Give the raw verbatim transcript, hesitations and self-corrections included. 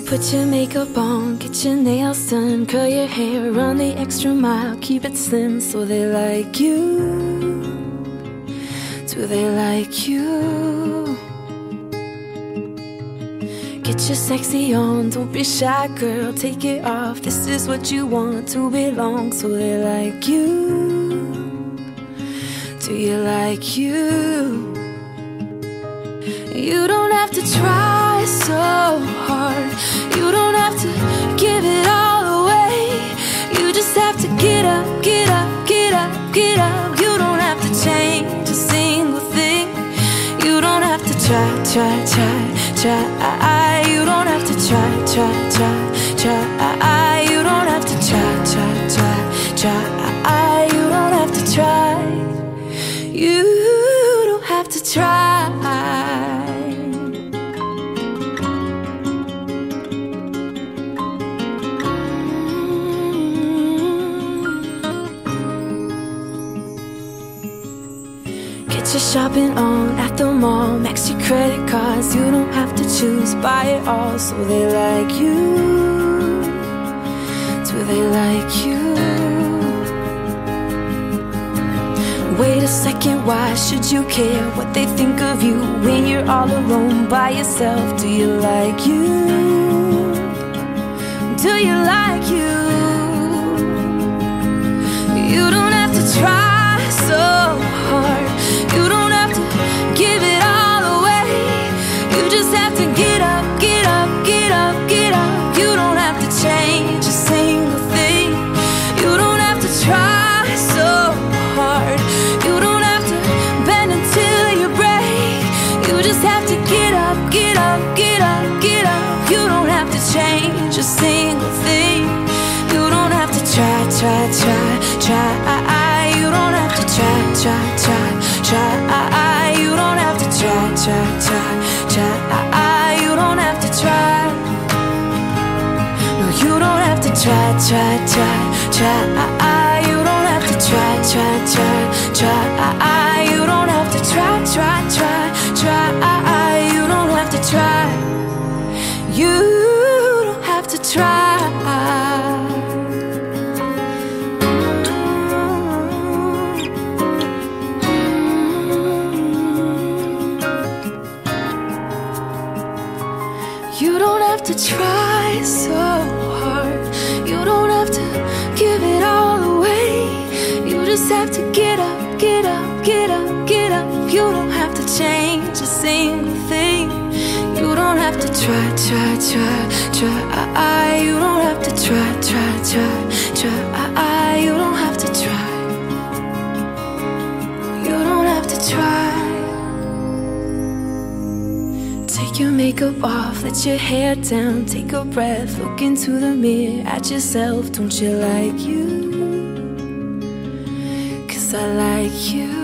Put your makeup on, get your nails done, curl your hair, run the extra mile, keep it slim so they like you. Do they like you? Get your sexy on, don't be shy, girl, take it off. This is what you want, to belong, so they like you. Do you like you? You don't have to try so hard, you don't have to give it all away. You just have to get up, get up, get up, get up. You don't have to change a single thing. You don't have to try, try, try, try. You don't have to try, try, try, try. You don't have to try, try, try, try. You don't have to try. You don't have to try. Get your shopping on at the mall, max your credit cards. You don't have to choose, buy it all, so they like you. Do they like you? Wait a second, why should you care what they think of you when you're all alone by yourself? Do you like you? Do you like you? You don't have to try so hard, you don't have to give it all away. You just have to get up, get up, get up, get up. You don't have to change a single thing. You don't have to try so hard, you don't have to bend until you break. You just have to get up, get up, get up, get up. You don't have to change a single thing. You don't have to try, try, try, try. You don't have to try, try, try, try. You don't have to try, try, try, try. You don't have to try. No, you don't have to try, try, try, try. You don't have to try, try, try, try. You don't have to try, try, try, try. You don't have to try. You don't have to try. You don't have to try so hard, you don't have to give it all away. You just have to get up, get up, get up, get up. You don't have to change a single thing. You don't have to try, try, try, try. You don't have to try, try, try, try. You don't have to try. You don't have to try. Take your makeup off, let your hair down, take a breath, look into the mirror at yourself. Don't you like you? 'Cause I like you.